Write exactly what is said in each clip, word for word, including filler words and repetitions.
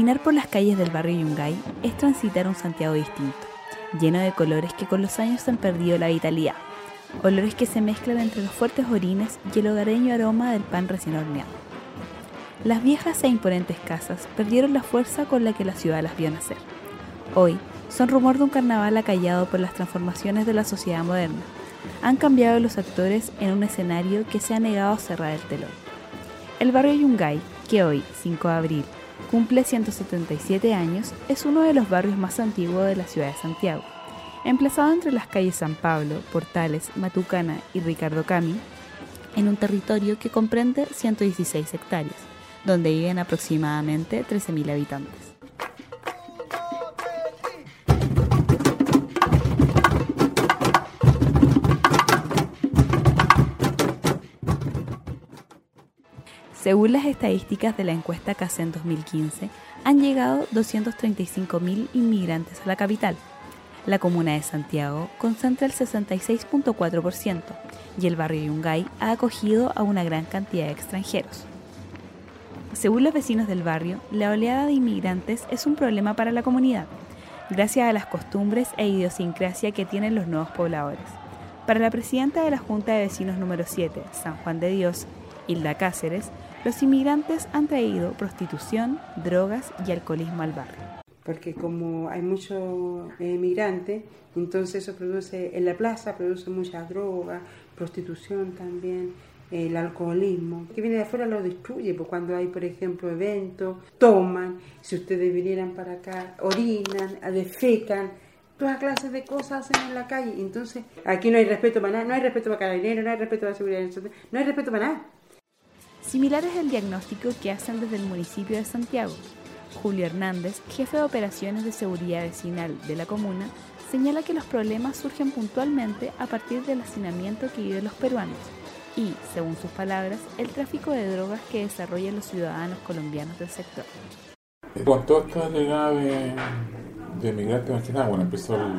Caminar por las calles del barrio Yungay es transitar un Santiago distinto, lleno de colores que con los años han perdido la vitalidad, olores que se mezclan entre los fuertes orines y el hogareño aroma del pan recién horneado. Las viejas e imponentes casas perdieron la fuerza con la que la ciudad las vio nacer. Hoy son rumor de un carnaval acallado por las transformaciones de la sociedad moderna. Han cambiado los actores en un escenario que se ha negado a cerrar el telón. El barrio Yungay, que hoy, cinco de abril, cumple ciento setenta y siete años, es uno de los barrios más antiguos de la ciudad de Santiago. Emplazado entre las calles San Pablo, Portales, Matucana y Ricardo Cami, en un territorio que comprende ciento dieciséis hectáreas, donde viven aproximadamente trece mil habitantes. Según las estadísticas de la encuesta CACEN en dos mil quince, han llegado doscientos treinta y cinco mil inmigrantes a la capital. La comuna de Santiago concentra el sesenta y seis punto cuatro por ciento y el barrio Yungay ha acogido a una gran cantidad de extranjeros. Según los vecinos del barrio, la oleada de inmigrantes es un problema para la comunidad, gracias a las costumbres e idiosincrasia que tienen los nuevos pobladores. Para la presidenta de la Junta de Vecinos número siete, San Juan de Dios, Hilda Cáceres, los inmigrantes han traído prostitución, drogas y alcoholismo al barrio. Porque como hay muchos inmigrantes, entonces eso produce, en la plaza produce mucha droga, prostitución también, el alcoholismo. Que viene de afuera lo destruye, pues cuando hay, por ejemplo, eventos, toman, si ustedes vinieran para acá, orinan, defecan, todas clases de cosas hacen en la calle. Entonces, aquí no hay respeto para nada, no hay respeto para carabineros, no hay respeto para la seguridad, no hay respeto para nada. Similar es el diagnóstico que hacen desde el municipio de Santiago. Julio Hernández, jefe de operaciones de seguridad vecinal de la comuna, señala que los problemas surgen puntualmente a partir del hacinamiento que viven los peruanos y, según sus palabras, el tráfico de drogas que desarrollan los ciudadanos colombianos del sector. Con toda esta llegada de, de migrantes más que nada, bueno, empezó el,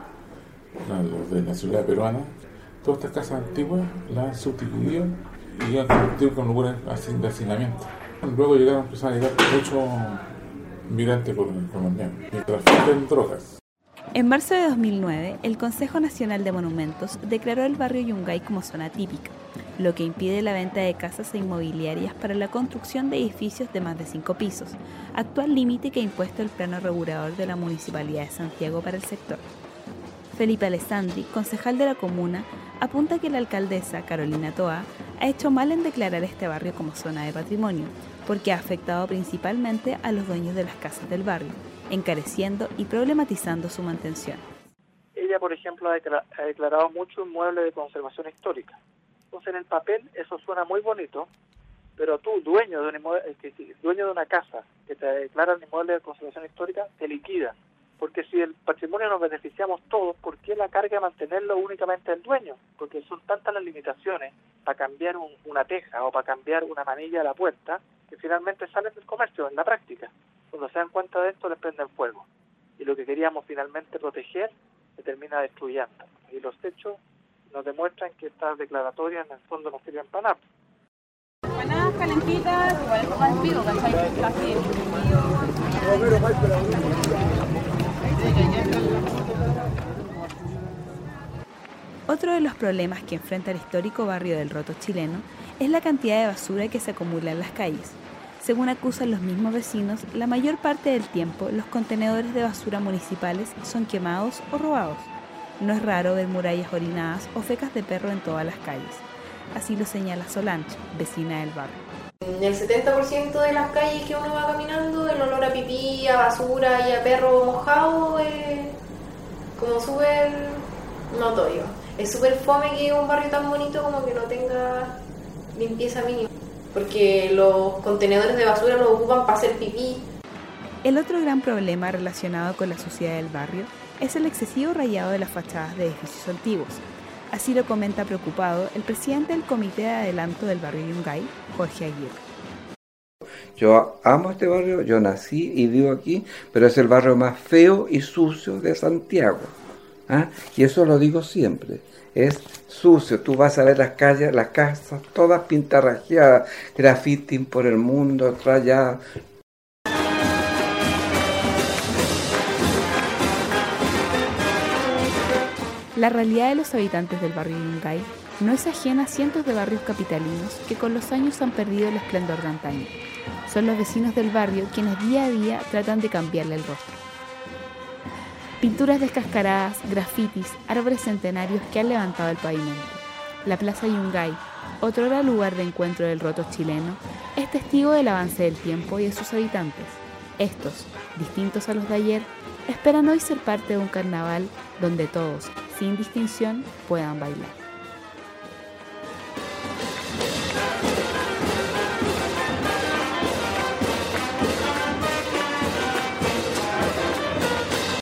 la, los de la ciudad peruana, todas estas casas antiguas las han subdividido y han convertido con lugares de hacinamiento. Luego llegaron, empezaron a llegar muchos migrantes colombianos y trafican drogas. En marzo de dos mil nueve, el Consejo Nacional de Monumentos declaró el barrio Yungay como zona típica, lo que impide la venta de casas e inmobiliarias para la construcción de edificios de más de cinco pisos, actual límite que ha impuesto el plano regulador de la Municipalidad de Santiago para el sector. Felipe Alessandri, concejal de la comuna, apunta que la alcaldesa Carolina Toa ha hecho mal en declarar este barrio como zona de patrimonio, porque ha afectado principalmente a los dueños de las casas del barrio, encareciendo y problematizando su mantención. Ella, por ejemplo, ha, declara- ha declarado mucho inmueble de conservación histórica. Entonces, en el papel eso suena muy bonito, pero tú, dueño de un inmueble, que, dueño de una casa que te declara el inmueble de conservación histórica, te liquida. Porque si el patrimonio nos beneficiamos todos, ¿por qué la carga de mantenerlo únicamente el dueño? Porque son tantas las limitaciones para cambiar un, una teja o para cambiar una manilla de la puerta que finalmente salen del comercio en la práctica. Cuando se dan cuenta de esto, les prenden fuego. Y lo que queríamos finalmente proteger se termina destruyendo. Y los hechos nos demuestran que estas declaratorias en el fondo no sirven para nada. Empanadas calentitas, igual es más en vivo, ¿cachai? Casi Otro de los problemas que enfrenta el histórico barrio del Roto chileno es la cantidad de basura que se acumula en las calles. Según acusan los mismos vecinos, la mayor parte del tiempo los contenedores de basura municipales son quemados o robados. No es raro ver murallas orinadas o fecas de perro en todas las calles. Así lo señala Solange, vecina del barrio. En el setenta por ciento de las calles que uno va caminando, el olor a pipí, a basura y a perro mojado es como súper notorio. Es súper fome que un barrio tan bonito como que no tenga limpieza mínima, porque los contenedores de basura los ocupan para hacer pipí. El otro gran problema relacionado con la suciedad del barrio es el excesivo rayado de las fachadas de edificios antiguos. Así lo comenta preocupado el presidente del Comité de Adelanto del barrio Yungay, Jorge Aguirre. Yo amo este barrio, yo nací y vivo aquí, pero es el barrio más feo y sucio de Santiago. ¿Ah? Y eso lo digo siempre, es sucio. Tú vas a ver las calles, las casas, todas pintarrajeadas, grafitis por el mundo, rayadas. La realidad de los habitantes del barrio Yungay no es ajena a cientos de barrios capitalinos que con los años han perdido el esplendor de antaño. Son los vecinos del barrio quienes día a día tratan de cambiarle el rostro. Pinturas descascaradas, grafitis, árboles centenarios que han levantado el pavimento. La Plaza Yungay, otrora lugar de encuentro del roto chileno, es testigo del avance del tiempo y de sus habitantes. Estos, distintos a los de ayer, esperan hoy ser parte de un carnaval donde todos, sin distinción, puedan bailar.